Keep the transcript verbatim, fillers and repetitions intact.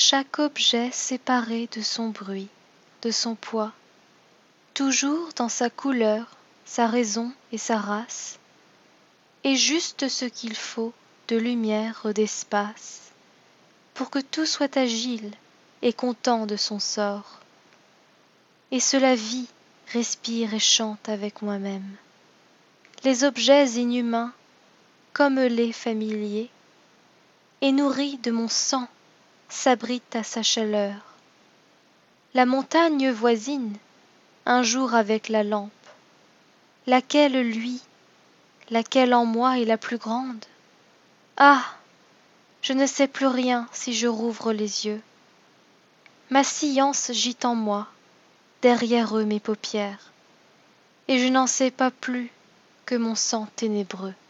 chaque objet séparé de son bruit, de son poids, toujours dans sa couleur, sa raison et sa race, et juste ce qu'il faut de lumière ou d'espace, pour que tout soit agile et content de son sort, et cela vit, respire et chante avec moi-même. Les objets inhumains, comme les familiers, et nourris de mon sang, s'abritent à sa chaleur. La montagne voisine, un jour avec la lampe, laquelle lui, laquelle en moi est la plus grande? Ah! Je ne sais plus rien si je rouvre les yeux. Ma science gît en moi, derrière eux mes paupières, et je n'en sais pas plus que mon sang ténébreux.